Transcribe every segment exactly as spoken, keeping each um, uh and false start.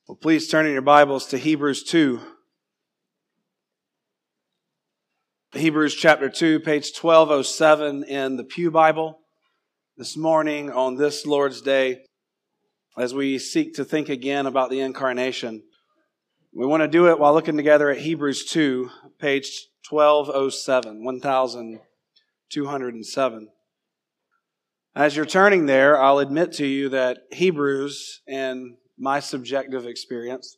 Well, please turn in your Bibles to Hebrews two. Hebrews chapter two, page twelve oh seven in the Pew Bible. This morning on this Lord's Day, as we seek to think again about the incarnation, we want to do it while looking together at Hebrews two, page twelve oh seven, one thousand two hundred seven. As you're turning there, I'll admit to you that Hebrews, in my subjective experience,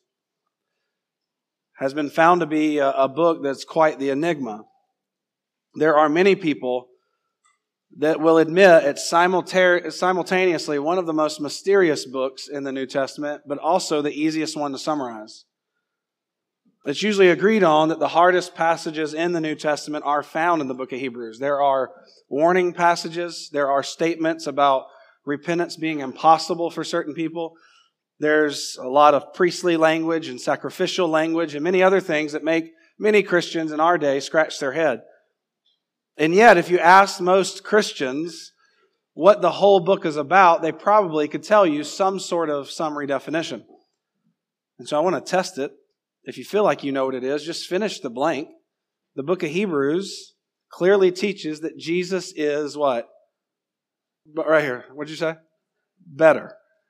has been found to be a, a book that's quite the enigma. There are many people that will admit it's simulta- simultaneously one of the most mysterious books in the New Testament, but also the easiest one to summarize. It's usually agreed on that the hardest passages in the New Testament are found in the book of Hebrews. There are warning passages. There are statements about repentance being impossible for certain people. There's a lot of priestly language and sacrificial language and many other things that make many Christians in our day scratch their head. And yet, if you ask most Christians what the whole book is about, they probably could tell you some sort of summary definition. And so I want to test it. If you feel like you know what it is, just finish the blank. The book of Hebrews clearly teaches that Jesus is what? Right here. What'd you say? Better.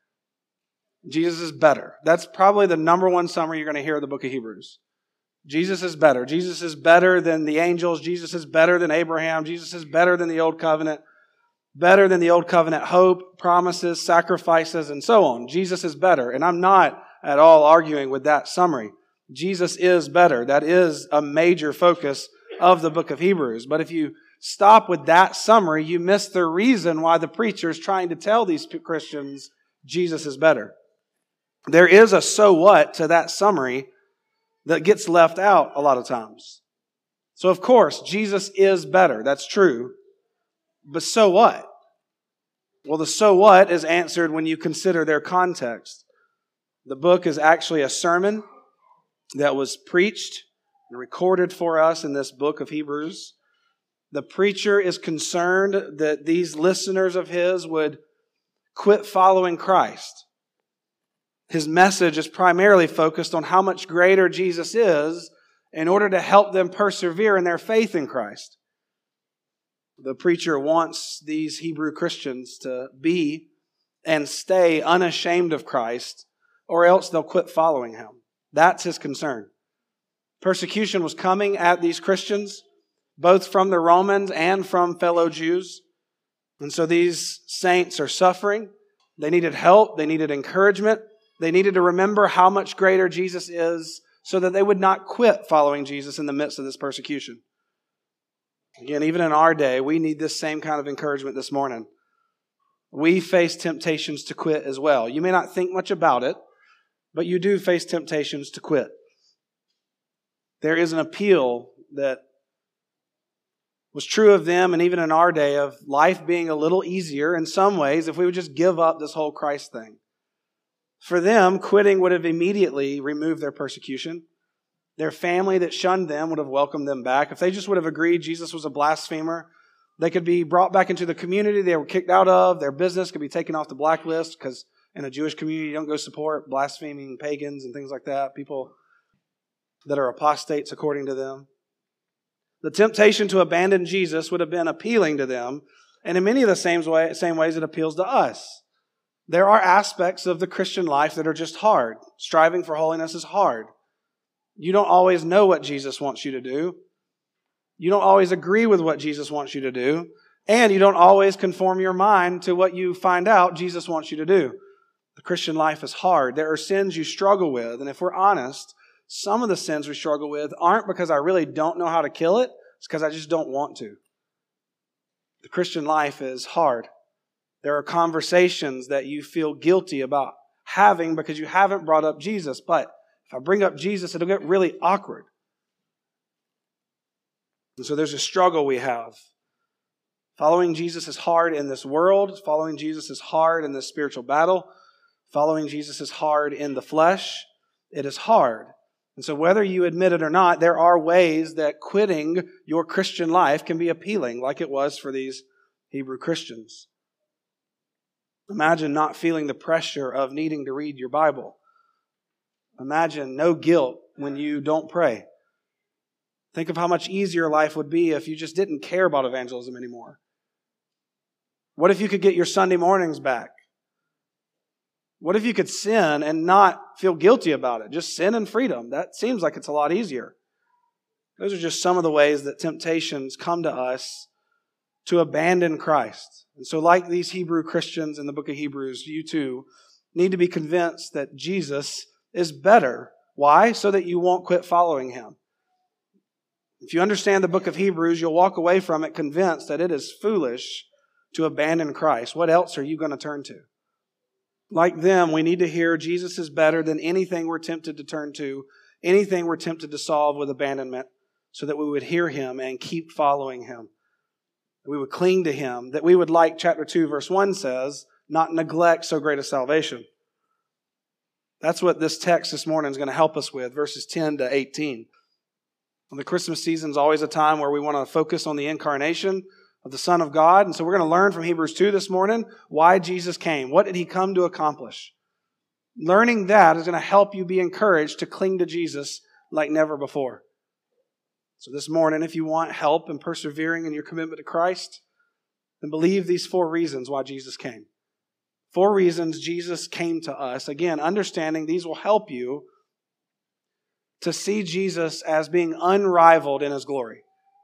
Jesus is better. That's probably the number one summary you're going to hear of the book of Hebrews. Jesus is better. Jesus is better than the angels. Jesus is better than Abraham. Jesus is better than the old covenant. Better than the old covenant hope, promises, sacrifices, and so on. Jesus is better. And I'm not at all arguing with that summary. Jesus is better. That is a major focus of the book of Hebrews. But if you stop with that summary, you miss the reason why the preacher is trying to tell these Christians Jesus is better. There is a so what to that summary that gets left out a lot of times. So of course, Jesus is better. That's true. But so what? Well, the so what is answered when you consider their context. The book is actually a sermon that was preached and recorded for us in this book of Hebrews. The preacher is concerned that these listeners of his would quit following Christ. His message is primarily focused on how much greater Jesus is in order to help them persevere in their faith in Christ. The preacher wants these Hebrew Christians to be and stay unashamed of Christ, or else they'll quit following Him. That's his concern. Persecution was coming at these Christians, both from the Romans and from fellow Jews. And so these saints are suffering. They needed help. They needed encouragement. They needed to remember how much greater Jesus is so that they would not quit following Jesus in the midst of this persecution. Again, even in our day, we need this same kind of encouragement this morning. We face temptations to quit as well. You may not think much about it, but you do face temptations to quit. There is an appeal that was true of them and even in our day of life being a little easier in some ways if we would just give up this whole Christ thing. For them, quitting would have immediately removed their persecution. Their family that shunned them would have welcomed them back. If they just would have agreed Jesus was a blasphemer, they could be brought back into the community they were kicked out of. Their business could be taken off the blacklist because in a Jewish community, you don't go support blaspheming pagans and things like that, people that are apostates according to them. The temptation to abandon Jesus would have been appealing to them, and in many of the same, way, same ways it appeals to us. There are aspects of the Christian life that are just hard. Striving for holiness is hard. You don't always know what Jesus wants you to do. You don't always agree with what Jesus wants you to do. And you don't always conform your mind to what you find out Jesus wants you to do. The Christian life is hard. There are sins you struggle with. And if we're honest, some of the sins we struggle with aren't because I really don't know how to kill it. It's because I just don't want to. The Christian life is hard. There are conversations that you feel guilty about having because you haven't brought up Jesus. But if I bring up Jesus, it'll get really awkward. And so there's a struggle we have. Following Jesus is hard in this world. Following Jesus is hard in this spiritual battle. Following Jesus is hard in the flesh. It is hard. And so whether you admit it or not, there are ways that quitting your Christian life can be appealing, like it was for these Hebrew Christians. Imagine not feeling the pressure of needing to read your Bible. Imagine no guilt when you don't pray. Think of how much easier life would be if you just didn't care about evangelism anymore. What if you could get your Sunday mornings back? What if you could sin and not feel guilty about it? Just sin in freedom. That seems like it's a lot easier. Those are just some of the ways that temptations come to us to abandon Christ. And so like these Hebrew Christians in the book of Hebrews, you too need to be convinced that Jesus is better. Why? So that you won't quit following Him. If you understand the book of Hebrews, you'll walk away from it convinced that it is foolish to abandon Christ. What else are you going to turn to? Like them, we need to hear Jesus is better than anything we're tempted to turn to, anything we're tempted to solve with abandonment, so that we would hear Him and keep following Him. That we would cling to Him, that we would, like chapter two, verse one says, not neglect so great a salvation. That's what this text this morning is going to help us with, verses ten to eighteen. The Christmas season is always a time where we want to focus on the incarnation of the Son of God. And so we're going to learn from Hebrews two this morning why Jesus came. What did He come to accomplish? Learning that is going to help you be encouraged to cling to Jesus like never before. So this morning, if you want help in persevering in your commitment to Christ, then believe these four reasons why Jesus came. Four reasons Jesus came to us. Again, understanding these will help you to see Jesus as being unrivaled in His glory.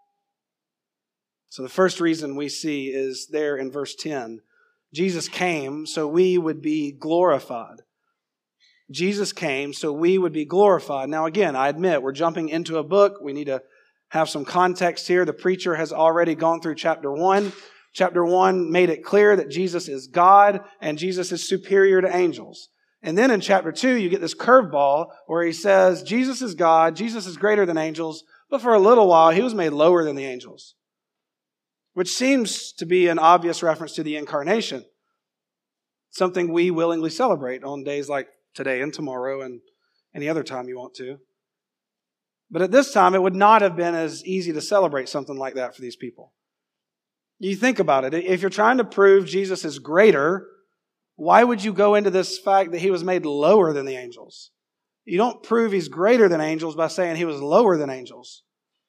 So the first reason we see is there in verse ten. Jesus came so we would be glorified. Jesus came so we would be glorified. Now again, I admit we're jumping into a book. We need to have some context here. The preacher has already gone through chapter one. Chapter one made it clear that Jesus is God and Jesus is superior to angels. And then in chapter two, you get this curveball where he says, Jesus is God, Jesus is greater than angels, but for a little while, He was made lower than the angels. Which seems to be an obvious reference to the incarnation. Something we willingly celebrate on days like today and tomorrow and any other time you want to. But at this time, it would not have been as easy to celebrate something like that for these people. You think about it. If you're trying to prove Jesus is greater, why would you go into this fact that He was made lower than the angels? You don't prove He's greater than angels by saying He was lower than angels.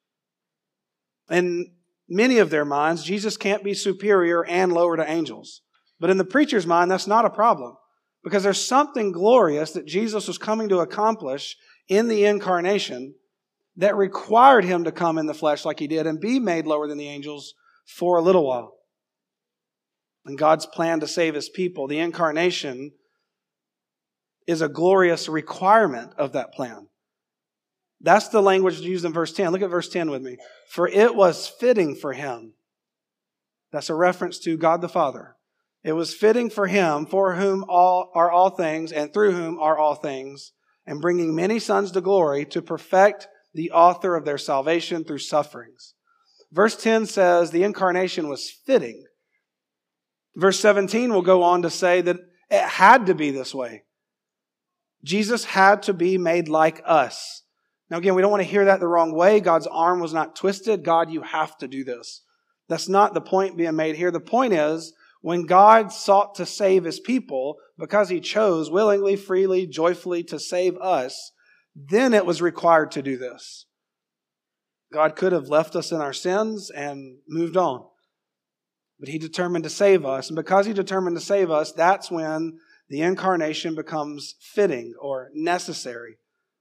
In many of their minds, Jesus can't be superior and lower to angels. But in the preacher's mind, that's not a problem. Because there's something glorious that Jesus was coming to accomplish in the incarnation that required Him to come in the flesh like He did and be made lower than the angels for a little while. And God's plan to save His people, the incarnation, is a glorious requirement of that plan. That's the language used in verse ten. Look at verse ten with me. For it was fitting for Him. That's a reference to God the Father. It was fitting for Him, for whom all are all things, and through whom are all things, and bringing many sons to glory, to perfect the author of their salvation through sufferings. Verse ten says the incarnation was fitting. Verse seventeen will go on to say that it had to be this way. Jesus had to be made like us. Now again, we don't want to hear that the wrong way. God's arm was not twisted. God, you have to do this. That's not the point being made here. The point is, when God sought to save His people, because He chose willingly, freely, joyfully to save us, then it was required to do this. God could have left us in our sins and moved on. But He determined to save us. And because He determined to save us, that's when the incarnation becomes fitting or necessary.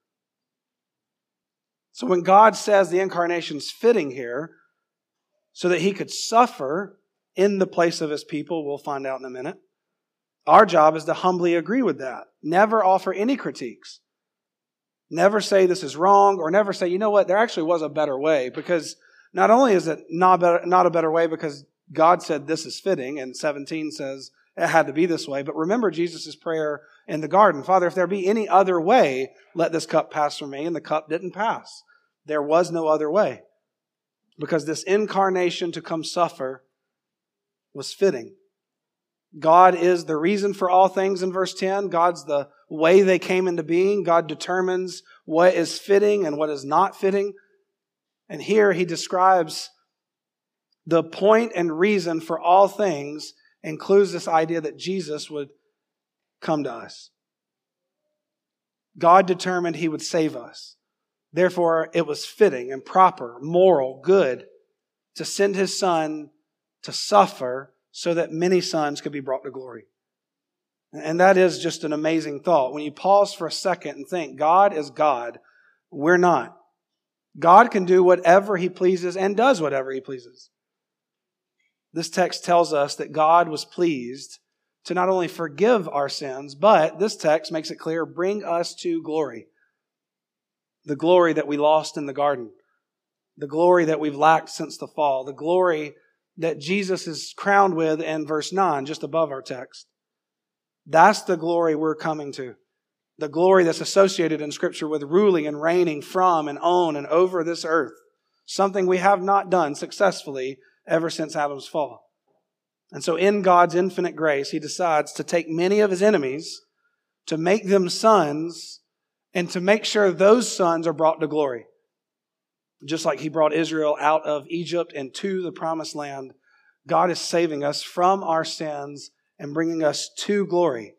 So when God says the incarnation's fitting here, so that He could suffer in the place of His people, we'll find out in a minute, our job is to humbly agree with that. Never offer any critiques. Never say this is wrong, or never say, you know what, there actually was a better way. Because not only is it not, better, not a better way because God said this is fitting, and seventeen says it had to be this way. But remember Jesus' prayer in the garden. Father, if there be any other way, let this cup pass from me. And the cup didn't pass. There was no other way. Because this incarnation to come suffer was fitting. God is the reason for all things in verse ten. God's the way they came into being. God determines what is fitting and what is not fitting. And here He describes the point and reason for all things, includes this idea that Jesus would come to us. God determined He would save us. Therefore, it was fitting and proper, moral, good to send His Son to suffer so that many sons could be brought to glory. And that is just an amazing thought. When you pause for a second and think, God is God, we're not. God can do whatever He pleases and does whatever He pleases. This text tells us that God was pleased to not only forgive our sins, but this text makes it clear, bring us to glory. The glory that we lost in the garden. The glory that we've lacked since the fall. The glory that Jesus is crowned with in verse nine, just above our text. That's the glory we're coming to. The glory that's associated in Scripture with ruling and reigning from and on and over this earth. Something we have not done successfully ever since Adam's fall. And so in God's infinite grace, He decides to take many of His enemies, to make them sons, and to make sure those sons are brought to glory. Just like He brought Israel out of Egypt and to the promised land, God is saving us from our sins and bringing us to glory.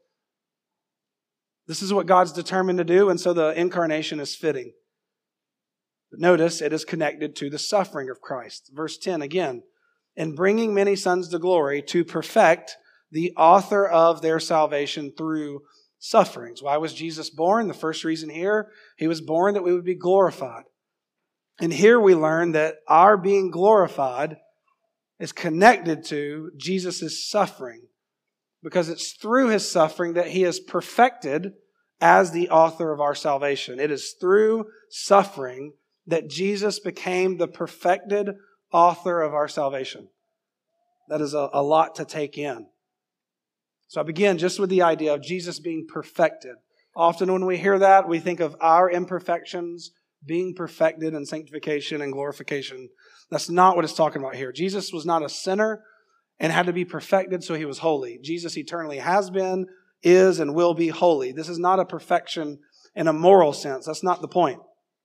This is what God's determined to do, and so the incarnation is fitting. But notice it is connected to the suffering of Christ. Verse ten again, in bringing many sons to glory to perfect the author of their salvation through sufferings. Why was Jesus born? The first reason here, He was born that we would be glorified. And here we learn that our being glorified is connected to Jesus' suffering, because it's through His suffering that He is perfected as the author of our salvation. It is through suffering that Jesus became the perfected author of our salvation. That is a, a lot to take in. So I begin just with the idea of Jesus being perfected. Often when we hear that, we think of our imperfections being perfected in sanctification and glorification. That's not what it's talking about here. Jesus was not a sinner and had to be perfected, so He was holy. Jesus eternally has been, is, and will be holy. This is not a perfection in a moral sense. That's not the point.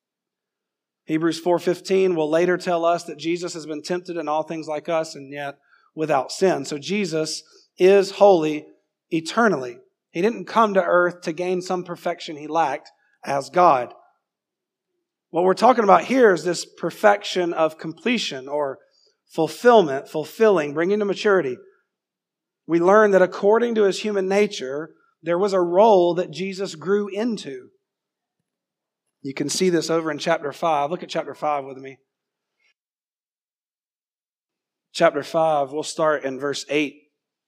Hebrews four fifteen will later tell us that Jesus has been tempted in all things like us and yet without sin. So Jesus is holy eternally. He didn't come to earth to gain some perfection He lacked as God. What we're talking about here is this perfection of completion or fulfillment, fulfilling, bringing to maturity. We learn that according to His human nature, there was a role that Jesus grew into. You can see this over in chapter five. Look at chapter five with me. Chapter five, we'll start in verse eight.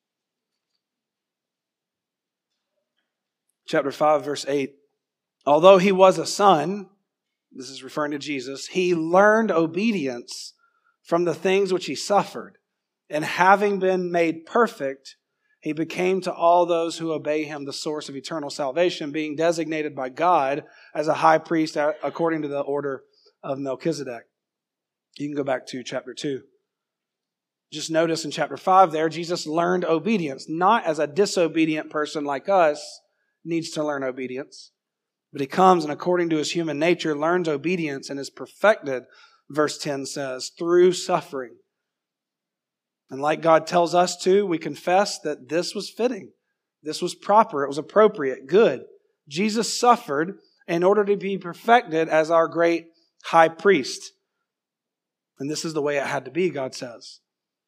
Chapter five, verse eight. Although He was a son, this is referring to Jesus, He learned obedience from the things which He suffered. And having been made perfect, He became to all those who obey Him the source of eternal salvation, being designated by God as a high priest according to the order of Melchizedek. You can go back to chapter two. Just notice in chapter five there, Jesus learned obedience, not as a disobedient person like us needs to learn obedience, but He comes and according to His human nature learns obedience and is perfected, verse ten says, through suffering. And like God tells us to, we confess that this was fitting. This was proper. It was appropriate, good. Jesus suffered in order to be perfected as our great high priest. And this is the way it had to be, God says.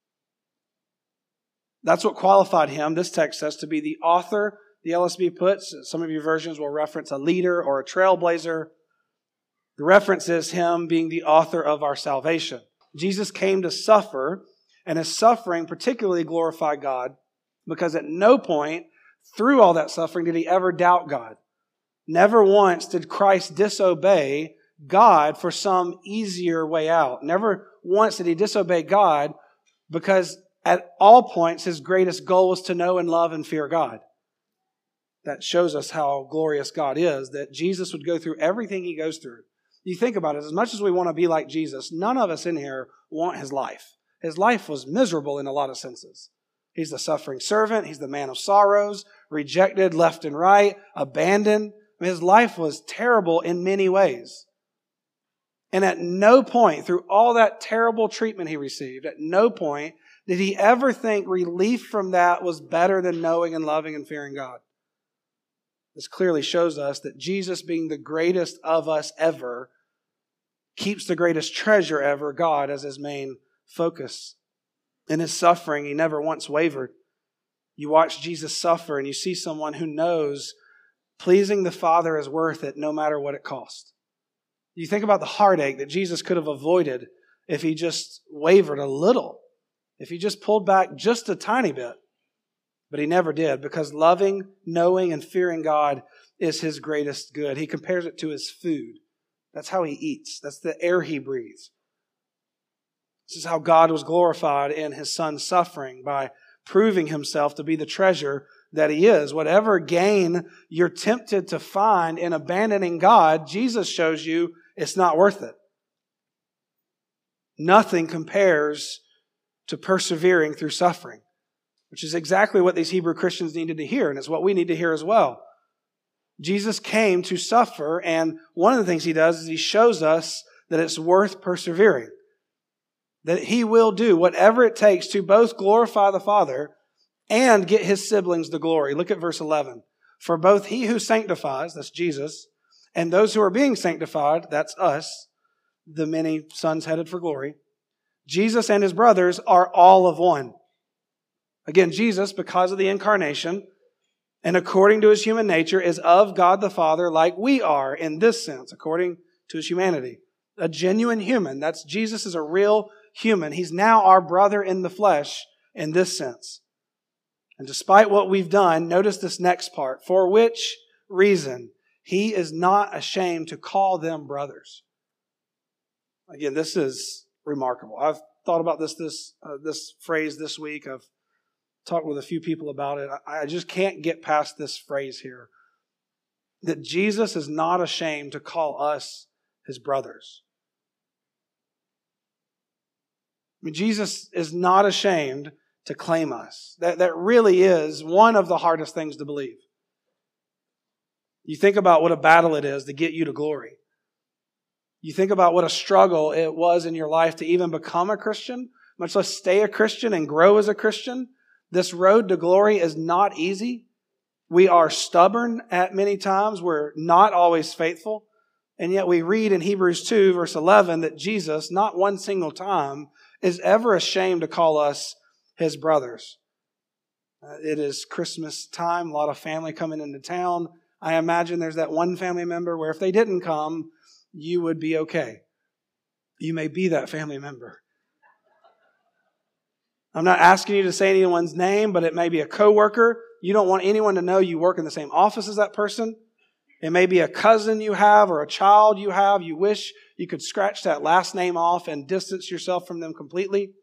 That's what qualified Him, this text says, to be the author. The L S B puts, some of your versions will reference a leader or a trailblazer. The reference is Him being the author of our salvation. Jesus came to suffer, and His suffering particularly glorified God, because at no point through all that suffering did He ever doubt God. Never once did Christ disobey God for some easier way out. Never once did He disobey God, because at all points His greatest goal was to know and love and fear God. That shows us how glorious God is, that Jesus would go through everything He goes through. You think about it, as much as we want to be like Jesus, none of us in here want His life. His life was miserable in a lot of senses. He's the suffering servant. He's the man of sorrows, rejected left and right, abandoned. I mean, His life was terrible in many ways. And at no point, through all that terrible treatment He received, at no point did He ever think relief from that was better than knowing and loving and fearing God. This clearly shows us that Jesus, being the greatest of us ever, keeps the greatest treasure ever, God, as his main focus. In his suffering, he never once wavered. You watch Jesus suffer and you see someone who knows pleasing the Father is worth it no matter what it costs. You think about the heartache that Jesus could have avoided if he just wavered a little, if he just pulled back just a tiny bit. But he never did, because loving, knowing, and fearing God is his greatest good. He compares it to his food. That's how he eats. That's the air he breathes. This is how God was glorified in his Son's suffering, by proving himself to be the treasure that he is. Whatever gain you're tempted to find in abandoning God, Jesus shows you it's not worth it. Nothing compares to persevering through suffering, which is exactly what these Hebrew Christians needed to hear, and it's what we need to hear as well. Jesus came to suffer, and one of the things he does is he shows us that it's worth persevering. That he will do whatever it takes to both glorify the Father and get his siblings the glory. Look at verse eleven. For both he who sanctifies, that's Jesus, and those who are being sanctified, that's us, the many sons headed for glory, Jesus and his brothers are all of one. Again, Jesus, because of the incarnation, and according to his human nature, is of God the Father like we are in this sense, according to his humanity. A genuine human. That's Jesus is a real human. He's now our brother in the flesh in this sense. And despite what we've done, notice this next part. For which reason he is not ashamed to call them brothers. Again, this is remarkable. I've thought about this this uh, this phrase this week. I've talked with a few people about it. I, I just can't get past this phrase here. That Jesus is not ashamed to call us his brothers. I mean, Jesus is not ashamed to claim us. That, that really is one of the hardest things to believe. You think about what a battle it is to get you to glory. You think about what a struggle it was in your life to even become a Christian, much less stay a Christian and grow as a Christian. This road to glory is not easy. We are stubborn at many times. We're not always faithful. And yet we read in Hebrews two, verse eleven, that Jesus, not one single time, is ever ashamed to call us his brothers. Uh, it is Christmas time, a lot of family coming into town. I imagine there's that one family member where if they didn't come, you would be okay. You may be that family member. I'm not asking you to say anyone's name, but it may be a coworker. You don't want anyone to know you work in the same office as that person. It may be a cousin you have or a child you have. You wish you could scratch that last name off and distance yourself from them completely.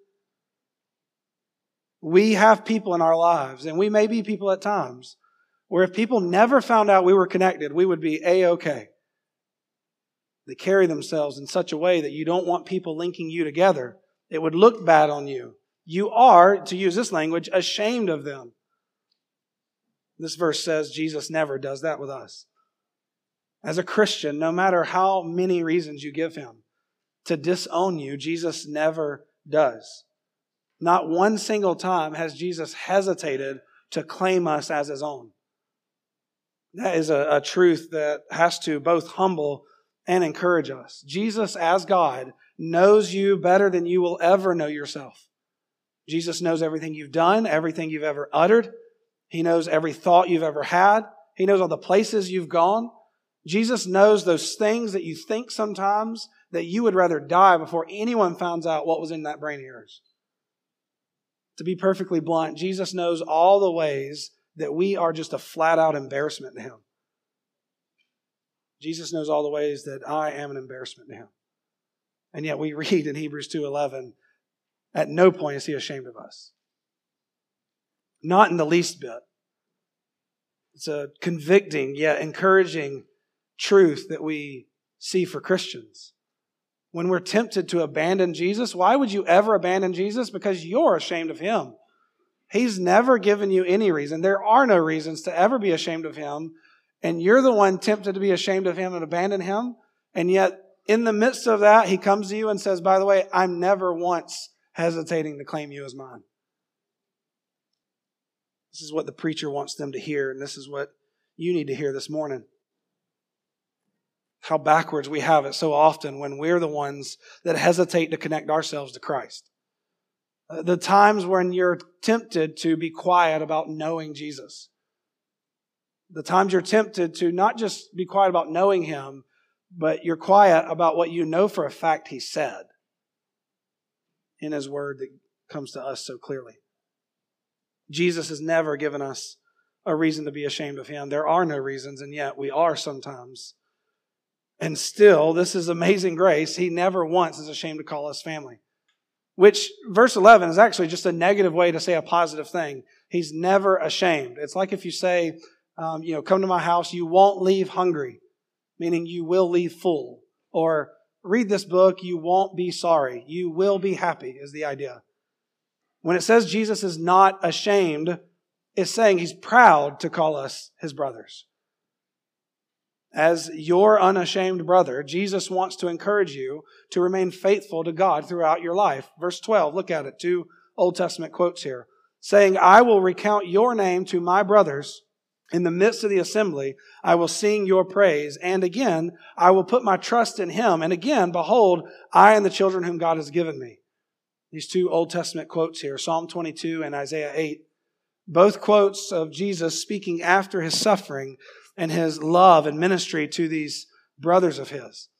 We have people in our lives, and we may be people at times, where if people never found out we were connected, we would be A-okay. They carry themselves in such a way that you don't want people linking you together. It would look bad on you. You are, to use this language, ashamed of them. This verse says Jesus never does that with us. As a Christian, no matter how many reasons you give him to disown you, Jesus never does. Not one single time has Jesus hesitated to claim us as his own. That is a, a truth that has to both humble and encourage us. Jesus, as God, knows you better than you will ever know yourself. Jesus knows everything you've done, everything you've ever uttered. He knows every thought you've ever had. He knows all the places you've gone. Jesus knows those things that you think sometimes that you would rather die before anyone finds out what was in that brain of yours. To be perfectly blunt, Jesus knows all the ways that we are just a flat-out embarrassment to him. Jesus knows all the ways that I am an embarrassment to him. And yet we read in Hebrews two eleven, at no point is he ashamed of us. Not in the least bit. It's a convicting yet encouraging truth that we see for Christians. When we're tempted to abandon Jesus, why would you ever abandon Jesus? Because you're ashamed of him. He's never given you any reason. There are no reasons to ever be ashamed of him. And you're the one tempted to be ashamed of him and abandon him. And yet, in the midst of that, he comes to you and says, by the way, I'm never once hesitating to claim you as mine. This is what the preacher wants them to hear. And this is what you need to hear this morning. How backwards we have it so often when we're the ones that hesitate to connect ourselves to Christ. The times when you're tempted to be quiet about knowing Jesus. The times you're tempted to not just be quiet about knowing Him, but you're quiet about what you know for a fact He said in His Word that comes to us so clearly. Jesus has never given us a reason to be ashamed of Him. There are no reasons, and yet we are sometimes. And still, this is amazing grace. He never once is ashamed to call us family. Which, verse eleven is actually just a negative way to say a positive thing. He's never ashamed. It's like if you say, um, you know, come to my house, you won't leave hungry, meaning you will leave full. Or read this book, you won't be sorry. You will be happy is the idea. When it says Jesus is not ashamed, it's saying He's proud to call us His brothers. As your unashamed brother, Jesus wants to encourage you to remain faithful to God throughout your life. Verse twelve, look at it, two Old Testament quotes here. Saying, I will recount your name to my brothers. In the midst of the assembly, I will sing your praise. And again, I will put my trust in Him. And again, behold, I and the children whom God has given me. These two Old Testament quotes here, Psalm twenty-two and Isaiah eight. Both quotes of Jesus speaking after His suffering and His love and ministry to these brothers of His.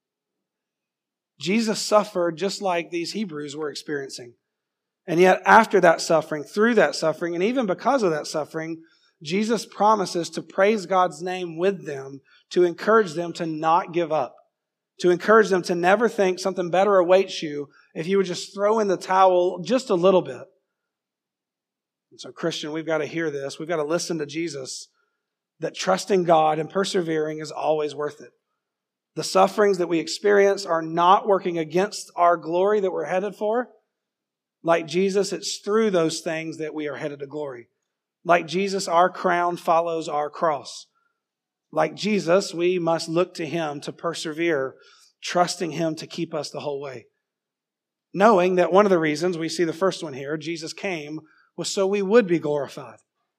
Jesus suffered just like these Hebrews were experiencing. And yet after that suffering, through that suffering, and even because of that suffering, Jesus promises to praise God's name with them, to encourage them to not give up, to encourage them to never think something better awaits you if you would just throw in the towel just a little bit. And so, Christian, we've got to hear this. We've got to listen to Jesus, that trusting God and persevering is always worth it. The sufferings that we experience are not working against our glory that we're headed for. Like Jesus, it's through those things that we are headed to glory. Like Jesus, our crown follows our cross. Like Jesus, we must look to Him to persevere, trusting Him to keep us the whole way. Knowing that one of the reasons, we see the first one here, Jesus came, was so we would be glorified.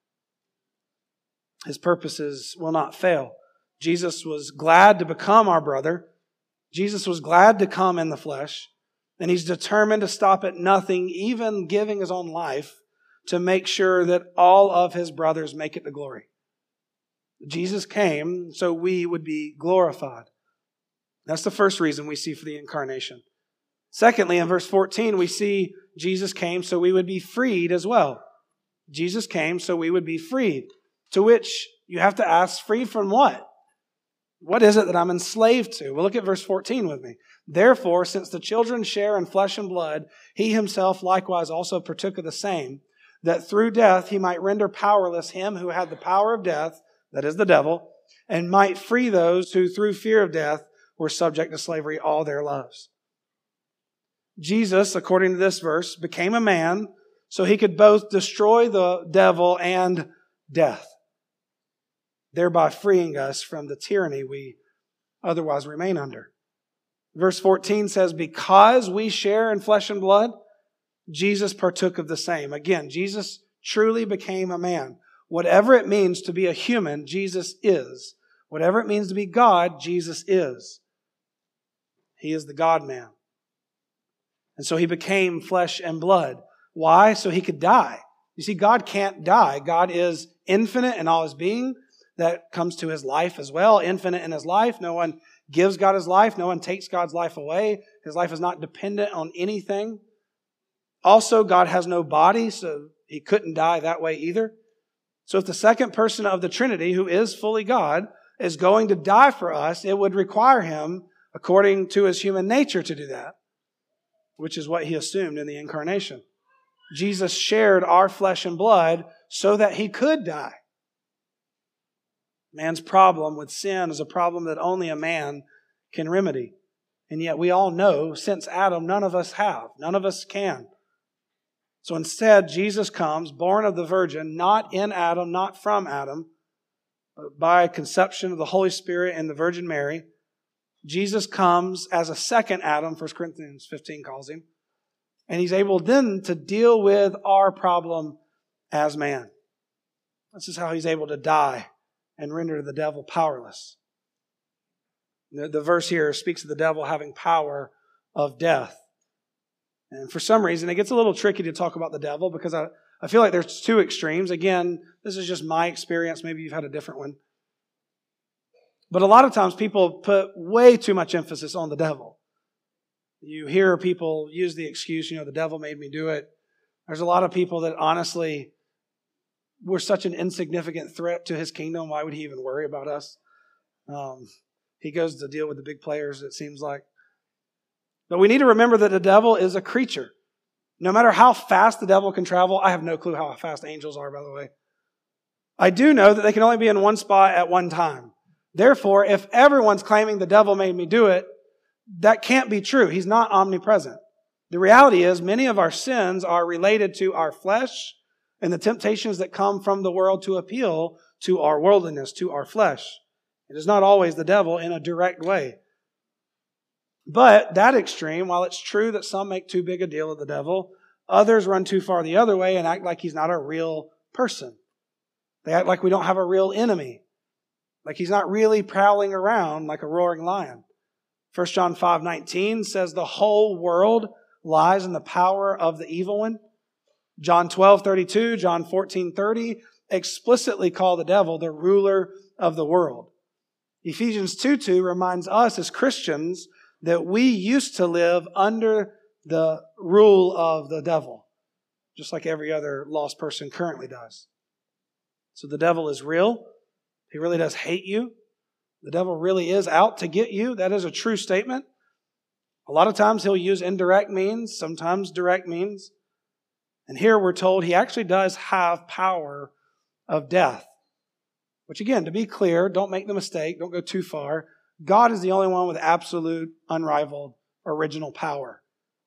His purposes will not fail. Jesus was glad to become our brother. Jesus was glad to come in the flesh. And He's determined to stop at nothing, even giving His own life, to make sure that all of His brothers make it to glory. Jesus came so we would be glorified. That's the first reason we see for the incarnation. Secondly, in verse fourteen, we see Jesus came so we would be freed as well. Jesus came so we would be freed. To which you have to ask, freed from what? What is it that I'm enslaved to? Well, look at verse fourteen with me. Therefore, since the children share in flesh and blood, He Himself likewise also partook of the same, that through death He might render powerless him who had the power of death, that is the devil, and might free those who through fear of death were subject to slavery all their lives. Jesus, according to this verse, became a man so He could both destroy the devil and death, thereby freeing us from the tyranny we otherwise remain under. Verse fourteen says, because we share in flesh and blood, Jesus partook of the same. Again, Jesus truly became a man. Whatever it means to be a human, Jesus is. Whatever it means to be God, Jesus is. He is the God-man. And so He became flesh and blood. Why? So He could die. You see, God can't die. God is infinite in all His being. That comes to His life as well. Infinite in His life. No one gives God His life. No one takes God's life away. His life is not dependent on anything. Also, God has no body, so He couldn't die that way either. So if the second person of the Trinity, who is fully God, is going to die for us, it would require Him, according to His human nature, to do that, which is what He assumed in the incarnation. Jesus shared our flesh and blood so that He could die. Man's problem with sin is a problem that only a man can remedy. And yet we all know, since Adam, none of us have. None of us can. So instead, Jesus comes, born of the Virgin, not in Adam, not from Adam, but by conception of the Holy Spirit and the Virgin Mary. Jesus comes as a second Adam, First Corinthians fifteen calls Him. And He's able then to deal with our problem as man. This is how He's able to die and render the devil powerless. The, the verse here speaks of the devil having power of death. And for some reason, it gets a little tricky to talk about the devil because I, I feel like there's two extremes. Again, this is just my experience. Maybe you've had a different one. But a lot of times people put way too much emphasis on the devil. You hear people use the excuse, you know, the devil made me do it. There's a lot of people that honestly, we're such an insignificant threat to his kingdom. Why would he even worry about us? Um, he goes to deal with the big players, it seems like. But we need to remember that the devil is a creature. No matter how fast the devil can travel, I have no clue how fast angels are, by the way. I do know that they can only be in one spot at one time. Therefore, if everyone's claiming the devil made me do it, that can't be true. He's not omnipresent. The reality is many of our sins are related to our flesh and the temptations that come from the world to appeal to our worldliness, to our flesh. It is not always the devil in a direct way. But that extreme, while it's true that some make too big a deal of the devil, others run too far the other way and act like he's not a real person. They act like we don't have a real enemy. Like he's not really prowling around like a roaring lion. First John five nineteen says the whole world lies in the power of the evil one. John twelve thirty-two, John fourteen thirty explicitly call the devil the ruler of the world. Ephesians two two reminds us as Christians that we used to live under the rule of the devil, just like every other lost person currently does. So the devil is real. He really does hate you. The devil really is out to get you. That is a true statement. A lot of times he'll use indirect means, sometimes direct means. And here we're told he actually does have power of death. Which again, to be clear, don't make the mistake, don't go too far. God is the only one with absolute, unrivaled, original power.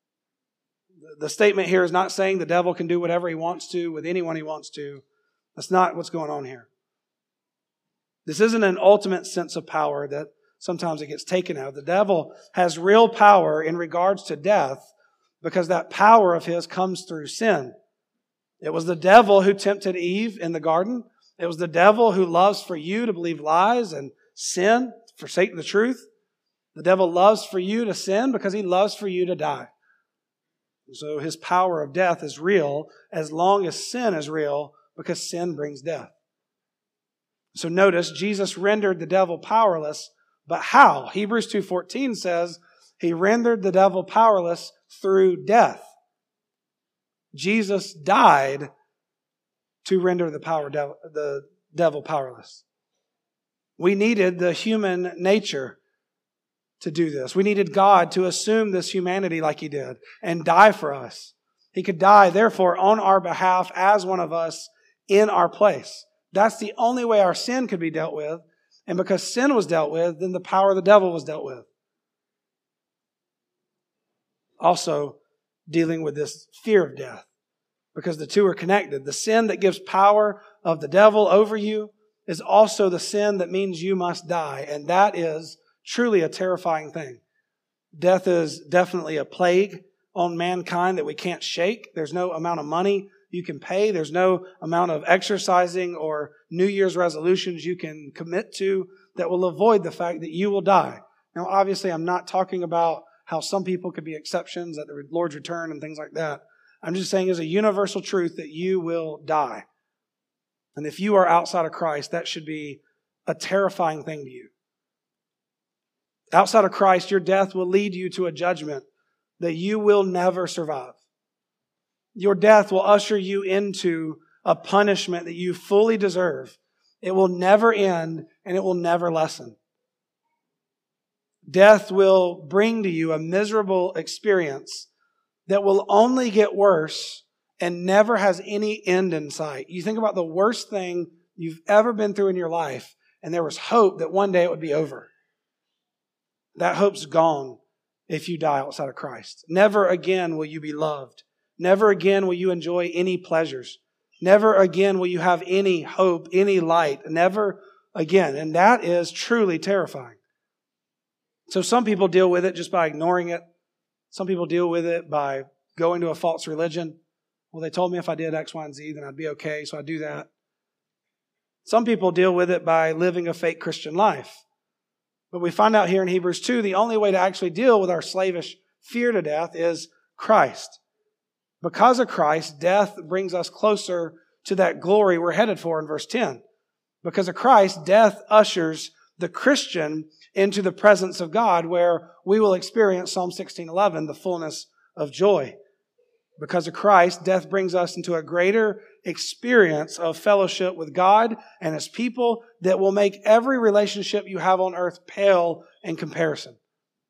The statement here is not saying the devil can do whatever he wants to with anyone he wants to. That's not what's going on here. This isn't an ultimate sense of power that sometimes it gets taken out. The devil has real power in regards to death because that power of his comes through sin. It was the devil who tempted Eve in the garden. It was the devil who loves for you to believe lies and sin, forsaking the truth. The devil loves for you to sin because he loves for you to die. So his power of death is real as long as sin is real because sin brings death. So notice, Jesus rendered the devil powerless, but how? Hebrews two fourteen says he rendered the devil powerless through death. Jesus died to render the power devil, the devil powerless. We needed the human nature to do this. We needed God to assume this humanity like he did and die for us. He could die, therefore, on our behalf as one of us in our place. That's the only way our sin could be dealt with. And because sin was dealt with, then the power of the devil was dealt with. Also, dealing with this fear of death. Because the two are connected. The sin that gives power of the devil over you is also the sin that means you must die. And that is truly a terrifying thing. Death is definitely a plague on mankind that we can't shake. There's no amount of money you can pay. There's no amount of exercising or New Year's resolutions you can commit to that will avoid the fact that you will die. Now, obviously, I'm not talking about how some people could be exceptions at the Lord's return and things like that. I'm just saying as a universal truth that you will die. And if you are outside of Christ, that should be a terrifying thing to you. Outside of Christ, your death will lead you to a judgment that you will never survive. Your death will usher you into a punishment that you fully deserve. It will never end and it will never lessen. Death will bring to you a miserable experience that will only get worse and never has any end in sight. You think about the worst thing you've ever been through in your life, and there was hope that one day it would be over. That hope's gone if you die outside of Christ. Never again will you be loved. Never again will you enjoy any pleasures. Never again will you have any hope, any light. Never again. And that is truly terrifying. So some people deal with it just by ignoring it. Some people deal with it by going to a false religion. Well, they told me if I did X, Y, and Z, then I'd be okay, so I do that. Some people deal with it by living a fake Christian life. But we find out here in Hebrews two, the only way to actually deal with our slavish fear to death is Christ. Because of Christ, death brings us closer to that glory we're headed for in verse ten. Because of Christ, death ushers the Christian into the presence of God, where we will experience Psalm sixteen eleven, the fullness of joy. Because of Christ, death brings us into a greater experience of fellowship with God and His people that will make every relationship you have on earth pale in comparison.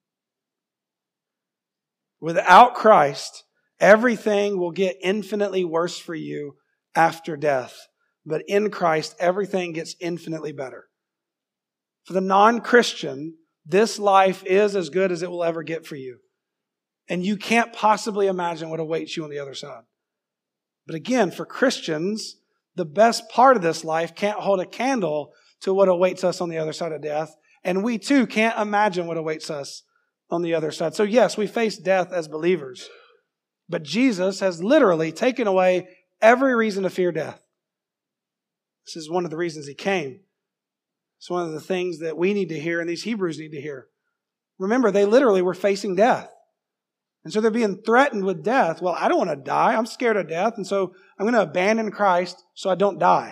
Without Christ, everything will get infinitely worse for you after death. But in Christ, everything gets infinitely better. For the non-Christian, this life is as good as it will ever get for you. And you can't possibly imagine what awaits you on the other side. But again, for Christians, the best part of this life can't hold a candle to what awaits us on the other side of death. And we too can't imagine what awaits us on the other side. So yes, we face death as believers. But Jesus has literally taken away every reason to fear death. This is one of the reasons He came. It's one of the things that we need to hear and these Hebrews need to hear. Remember, they literally were facing death. And so they're being threatened with death. Well, I don't want to die. I'm scared of death. And so I'm going to abandon Christ so I don't die.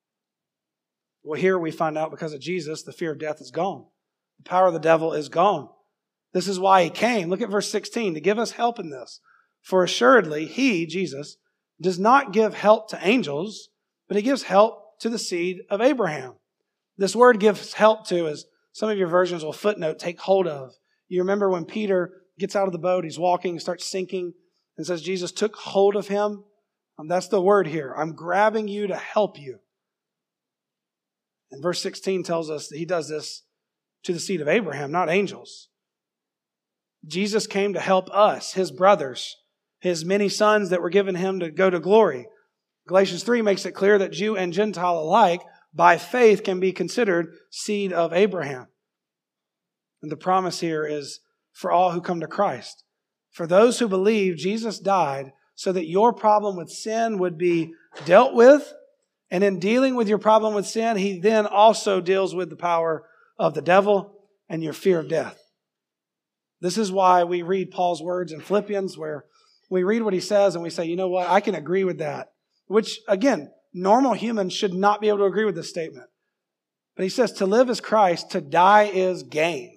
Well, here we find out because of Jesus, the fear of death is gone. The power of the devil is gone. This is why He came. Look at verse sixteen to give us help in this. For assuredly, He, Jesus, does not give help to angels, but He gives help to the seed of Abraham. This word gives help to, as some of your versions will footnote, take hold of. You remember when Peter gets out of the boat, he's walking, he starts sinking, and says Jesus took hold of him. Um, that's the word here. I'm grabbing you to help you. And verse sixteen tells us that He does this to the seed of Abraham, not angels. Jesus came to help us, His brothers, His many sons that were given Him to go to glory. Galatians three makes it clear that Jew and Gentile alike, by faith, can be considered seed of Abraham. And the promise here is for all who come to Christ. For those who believe, Jesus died so that your problem with sin would be dealt with. And in dealing with your problem with sin, He then also deals with the power of the devil and your fear of death. This is why we read Paul's words in Philippians, where we read what he says and we say, you know what, I can agree with that. Which, again, normal humans should not be able to agree with this statement. But he says, to live is Christ, to die is gain.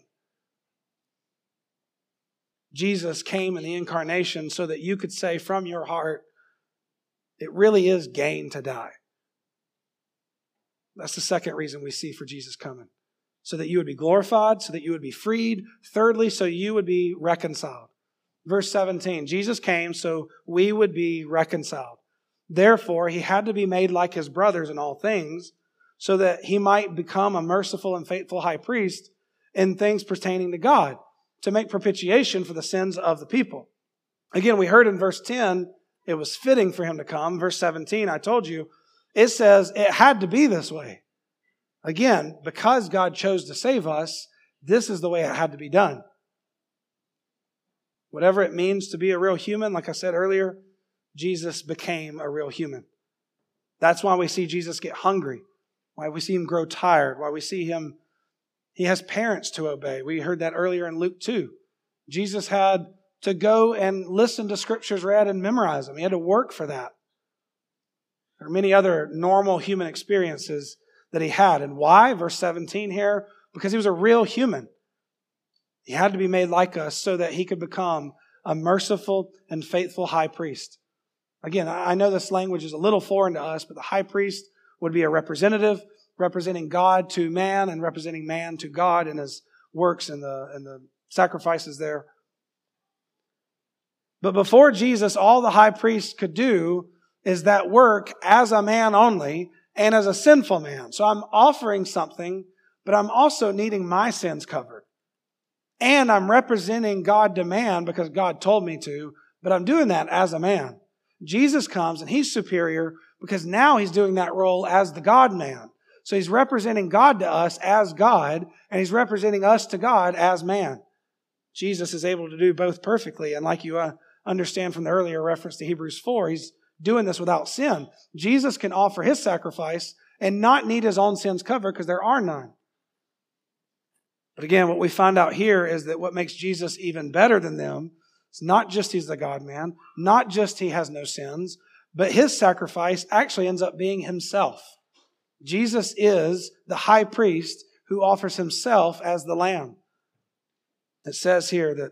Jesus came in the incarnation so that you could say from your heart, it really is gain to die. That's the second reason we see for Jesus coming. So that you would be glorified, so that you would be freed. Thirdly, so you would be reconciled. Verse seventeen, Jesus came so we would be reconciled. Therefore, He had to be made like His brothers in all things, so that He might become a merciful and faithful high priest in things pertaining to God, to make propitiation for the sins of the people. Again, we heard in verse ten, it was fitting for Him to come. Verse seventeen, I told you, it says it had to be this way. Again, because God chose to save us, this is the way it had to be done. Whatever it means to be a real human, like I said earlier, Jesus became a real human. That's why we see Jesus get hungry, why we see Him grow tired, why we see Him, He has parents to obey. We heard that earlier in Luke two. Jesus had to go and listen to scriptures read and memorize them. He had to work for that. There are many other normal human experiences that He had. And why? Verse seventeen here, because He was a real human. He had to be made like us so that He could become a merciful and faithful high priest. Again, I know this language is a little foreign to us, but the high priest would be a representative, representing God to man and representing man to God in His works and the, and the sacrifices there. But before Jesus, all the high priest could do is that work as a man only and as a sinful man. So I'm offering something, but I'm also needing my sins covered. And I'm representing God to man because God told me to, but I'm doing that as a man. Jesus comes and He's superior because now He's doing that role as the God-man. So He's representing God to us as God, and He's representing us to God as man. Jesus is able to do both perfectly, and like you uh, understand from the earlier reference to Hebrews four, He's doing this without sin. Jesus can offer His sacrifice and not need his own sins covered because there are none. But again, what we find out here is that what makes Jesus even better than them is not just he's the God-man, not just he has no sins, but his sacrifice actually ends up being himself. Jesus is the high priest who offers himself as the lamb. It says here that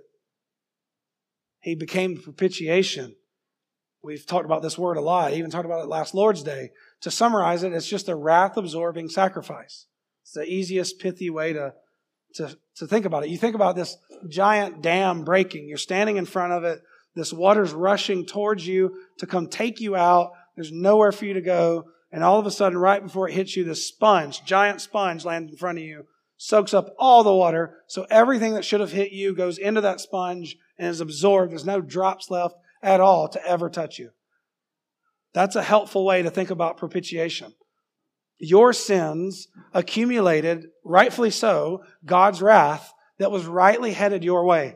he became propitiation. We've talked about this word a lot. I even talked about it last Lord's Day. To summarize it, it's just a wrath-absorbing sacrifice. It's the easiest, pithy way to, to, to think about it. You think about this giant dam breaking. You're standing in front of it. This water's rushing towards you to come take you out. There's nowhere for you to go. And all of a sudden, right before it hits you, this sponge, giant sponge lands in front of you, soaks up all the water. So everything that should have hit you goes into that sponge and is absorbed. There's no drops left at all to ever touch you. That's a helpful way to think about propitiation. Your sins accumulated, rightfully so, God's wrath that was rightly headed your way.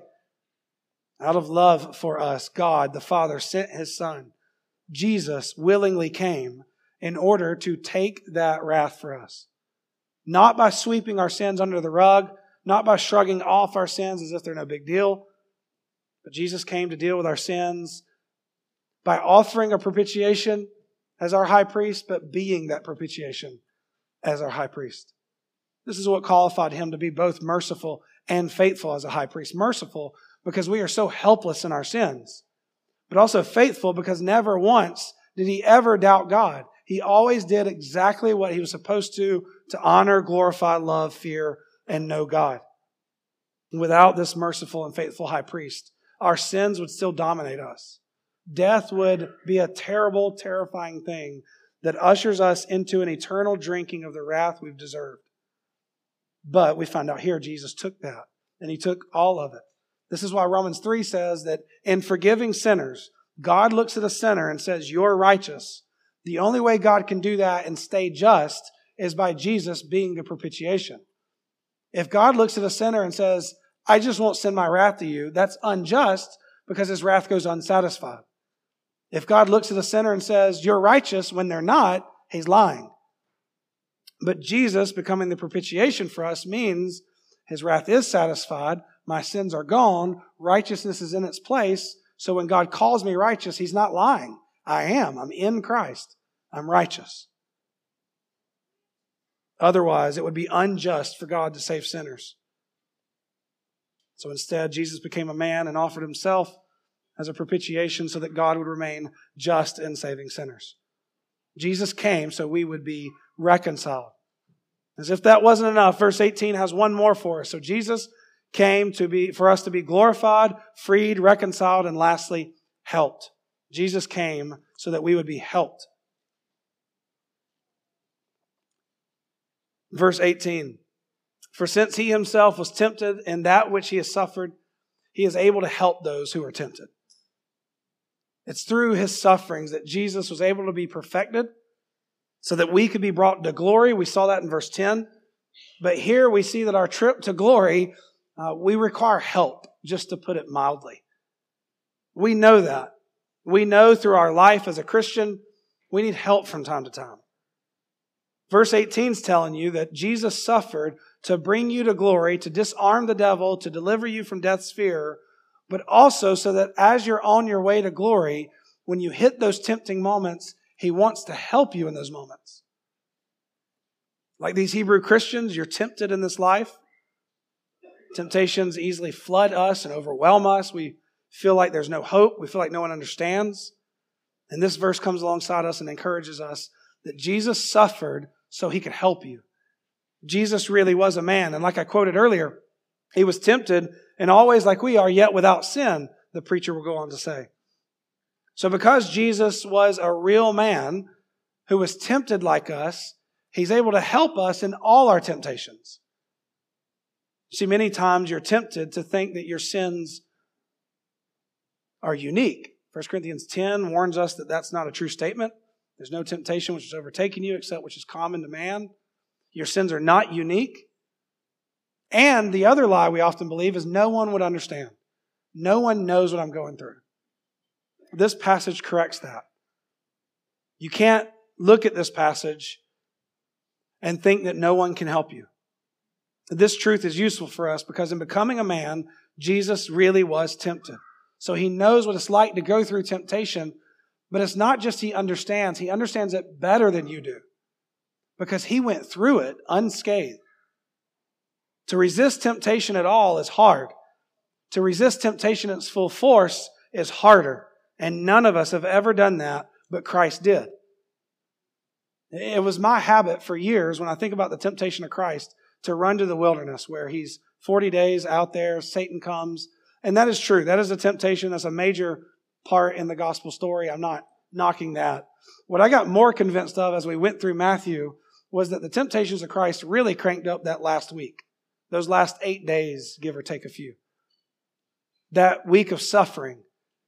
Out of love for us, God, the Father, sent His Son. Jesus willingly came in order to take that wrath for us. Not by sweeping our sins under the rug, not by shrugging off our sins as if they're no big deal, but Jesus came to deal with our sins by offering a propitiation as our high priest, but being that propitiation as our high priest. This is what qualified Him to be both merciful and faithful as a high priest. Merciful because we are so helpless in our sins, but also faithful because never once did He ever doubt God. He always did exactly what He was supposed to, to honor, glorify, love, fear, and know God. Without this merciful and faithful high priest, our sins would still dominate us. Death would be a terrible, terrifying thing that ushers us into an eternal drinking of the wrath we've deserved. But we find out here Jesus took that, and He took all of it. This is why Romans three says that in forgiving sinners, God looks at a sinner and says, "You're righteous." The only way God can do that and stay just is by Jesus being the propitiation. If God looks at a sinner and says, "I just won't send my wrath to you," that's unjust because His wrath goes unsatisfied. If God looks at a sinner and says, "You're righteous," when they're not, He's lying. But Jesus becoming the propitiation for us means His wrath is satisfied, my sins are gone, righteousness is in its place. So when God calls me righteous, He's not lying. I am. I'm in Christ. I'm righteous. Otherwise, it would be unjust for God to save sinners. So instead, Jesus became a man and offered Himself as a propitiation so that God would remain just in saving sinners. Jesus came so we would be reconciled. As if that wasn't enough, verse eighteen has one more for us. So Jesus came to be for us to be glorified, freed, reconciled, and lastly, helped. Jesus came so that we would be helped. Verse eighteen. For since He Himself was tempted in that which He has suffered, He is able to help those who are tempted. It's through His sufferings that Jesus was able to be perfected so that we could be brought to glory. We saw that in verse ten. But here we see that our trip to glory, uh, we require help, just to put it mildly. We know that. We know through our life as a Christian, we need help from time to time. Verse eighteen is telling you that Jesus suffered to bring you to glory, to disarm the devil, to deliver you from death's fear, but also so that as you're on your way to glory, when you hit those tempting moments, He wants to help you in those moments. Like these Hebrew Christians, you're tempted in this life. Temptations easily flood us and overwhelm us. We feel like there's no hope. We feel like no one understands. And this verse comes alongside us and encourages us that Jesus suffered so He could help you. Jesus really was a man. And like I quoted earlier, He was tempted and always like we are, yet without sin, the preacher will go on to say. So because Jesus was a real man who was tempted like us, He's able to help us in all our temptations. See, many times you're tempted to think that your sins are unique. First Corinthians ten warns us that that's not a true statement. There's no temptation which has overtaken you except which is common to man. Your sins are not unique. And the other lie we often believe is no one would understand. No one knows what I'm going through. This passage corrects that. You can't look at this passage and think that no one can help you. This truth is useful for us because in becoming a man, Jesus really was tempted. So he knows what it's like to go through temptation, but it's not just he understands. He understands it better than you do because he went through it unscathed. To resist temptation at all is hard. To resist temptation in its full force is harder. And none of us have ever done that, but Christ did. It was my habit for years when I think about the temptation of Christ to run to the wilderness where he's forty days out there, Satan comes. And that is true. That is a temptation. That's a major part in the gospel story. I'm not knocking that. What I got more convinced of as we went through Matthew was that the temptations of Christ really cranked up that last week. Those last eight days, give or take a few. That week of suffering.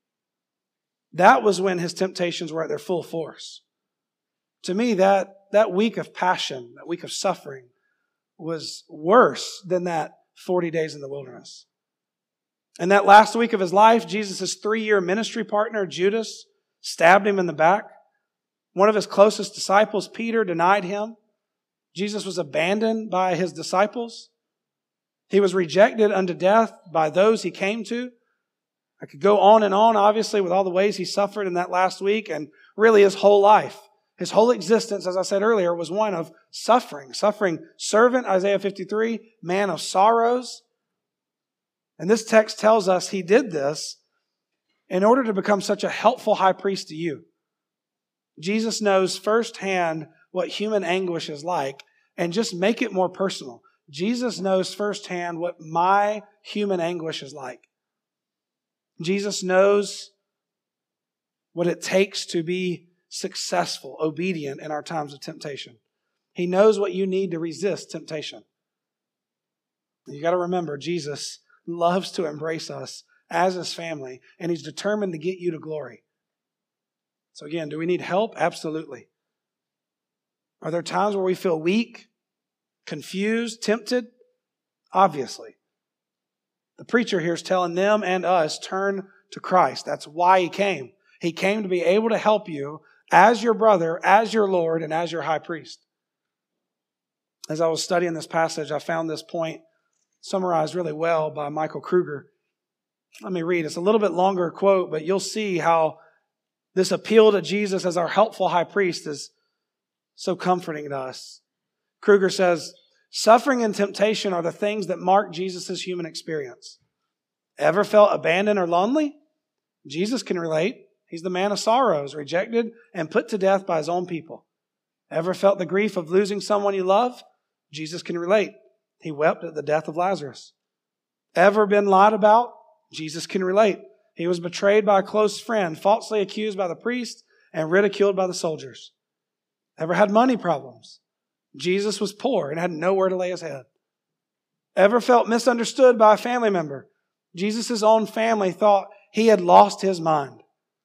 That was when his temptations were at their full force. To me, that, that week of passion, that week of suffering, was worse than that forty days in the wilderness. And that last week of his life, Jesus' three-year ministry partner, Judas, stabbed him in the back. One of his closest disciples, Peter, denied him. Jesus was abandoned by his disciples. He was rejected unto death by those he came to. I could go on and on, obviously, with all the ways he suffered in that last week and really his whole life. His whole existence, as I said earlier, was one of suffering. Suffering servant, Isaiah fifty-three, man of sorrows. And this text tells us he did this in order to become such a helpful high priest to you. Jesus knows firsthand what human anguish is like, and just make it more personal. Jesus knows firsthand what my human anguish is like. Jesus knows what it takes to be successful, obedient in our times of temptation. He knows what you need to resist temptation. You got to remember, Jesus loves to embrace us as his family, and he's determined to get you to glory. So again, do we need help? Absolutely. Are there times where we feel weak, confused, tempted? Obviously. The preacher here is telling them and us, turn to Christ. That's why he came. He came to be able to help you as your brother, as your Lord, and as your high priest. As I was studying this passage, I found this point summarized really well by Michael Kruger. Let me read. It's a little bit longer quote, but you'll see how this appeal to Jesus as our helpful high priest is so comforting to us. Kruger says, suffering and temptation are the things that mark Jesus' human experience. Ever felt abandoned or lonely? Jesus can relate. He's the man of sorrows, rejected and put to death by his own people. Ever felt the grief of losing someone you love? Jesus can relate. He wept at the death of Lazarus. Ever been lied about? Jesus can relate. He was betrayed by a close friend, falsely accused by the priest, and ridiculed by the soldiers. Ever had money problems? Jesus was poor and had nowhere to lay his head. Ever felt misunderstood by a family member? Jesus' own family thought he had lost his mind.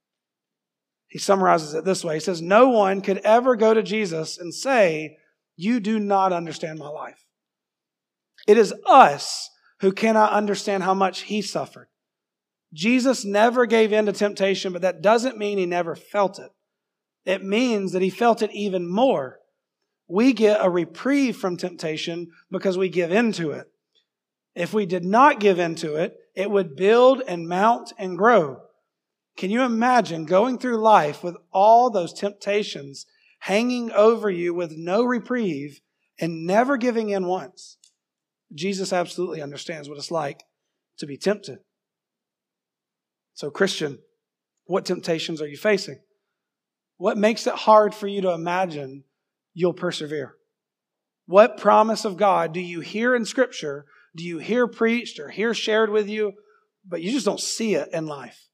He summarizes it this way. He says, no one could ever go to Jesus and say, you do not understand my life. It is us who cannot understand how much he suffered. Jesus never gave in to temptation, but that doesn't mean he never felt it. It means that he felt it even more. We get a reprieve from temptation because we give in to it. If we did not give in to it, it would build and mount and grow. Can you imagine going through life with all those temptations hanging over you with no reprieve and never giving in once? Jesus absolutely understands what it's like to be tempted. So, Christian, what temptations are you facing? What makes it hard for you to imagine you'll persevere? What promise of God do you hear in Scripture, do you hear preached or hear shared with you, but you just don't see it in life?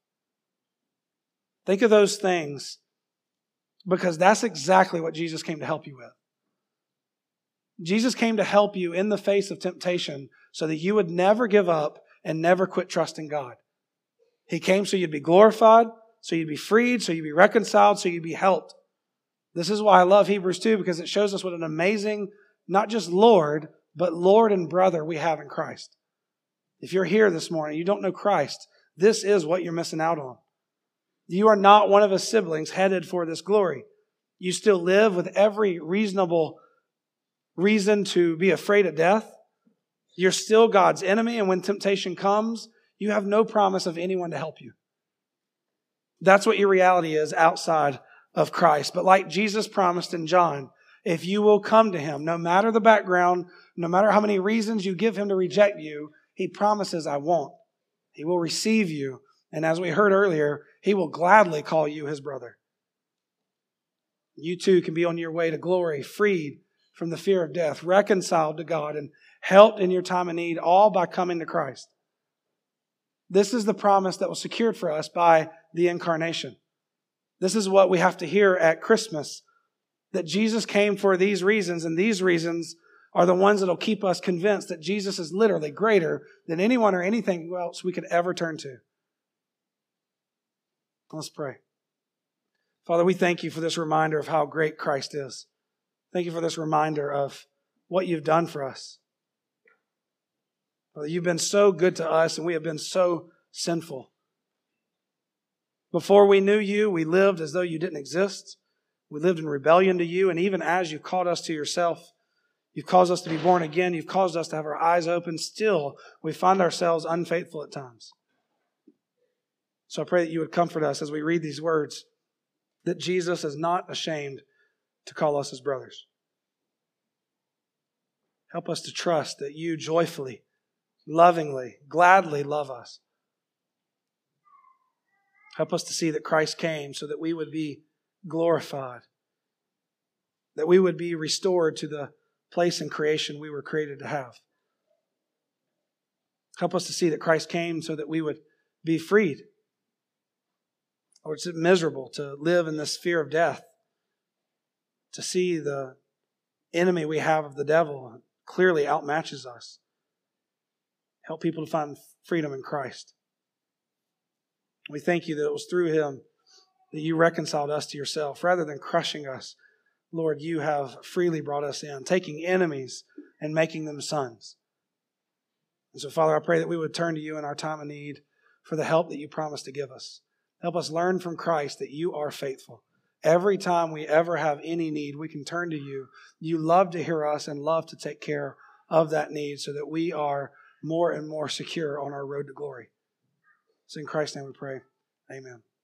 Think of those things, because that's exactly what Jesus came to help you with. Jesus came to help you in the face of temptation so that you would never give up and never quit trusting God. He came so you'd be glorified, so you'd be freed, so you'd be reconciled, so you'd be helped. This is why I love Hebrews two, because it shows us what an amazing, not just Lord, but Lord and brother we have in Christ. If you're here this morning, you don't know Christ, this is what you're missing out on. You are not one of his siblings headed for this glory. You still live with every reasonable reason to be afraid of death. You're still God's enemy, and when temptation comes, you have no promise of anyone to help you. That's what your reality is outside of Christ. But like Jesus promised in John, if you will come to Him, no matter the background, no matter how many reasons you give Him to reject you, He promises, I won't. He will receive you. And as we heard earlier, He will gladly call you His brother. You too can be on your way to glory, freed from the fear of death, reconciled to God, and helped in your time of need, all by coming to Christ. This is the promise that was secured for us by the incarnation. This is what we have to hear at Christmas, that Jesus came for these reasons, and these reasons are the ones that will keep us convinced that Jesus is literally greater than anyone or anything else we could ever turn to. Let's pray. Father, we thank you for this reminder of how great Christ is. Thank you for this reminder of what you've done for us. Father, you've been so good to us, and we have been so sinful. Before we knew you, we lived as though you didn't exist. We lived in rebellion to you, and even as you've called us to yourself, you've caused us to be born again, you've caused us to have our eyes open, still we find ourselves unfaithful at times. So I pray that you would comfort us as we read these words, that Jesus is not ashamed to call us His brothers. Help us to trust that you joyfully, lovingly, gladly love us. Help us to see that Christ came so that we would be glorified, that we would be restored to the place in creation we were created to have. Help us to see that Christ came so that we would be freed. Or it's miserable to live in this fear of death, to see the enemy we have of the devil clearly outmatches us. Help people to find freedom in Christ. We thank you that it was through Him that you reconciled us to yourself. Rather than crushing us, Lord, you have freely brought us in, taking enemies and making them sons. And so, Father, I pray that we would turn to you in our time of need for the help that you promised to give us. Help us learn from Christ that you are faithful. Every time we ever have any need, we can turn to you. You love to hear us and love to take care of that need so that we are more and more secure on our road to glory. So in Christ's name we pray. Amen.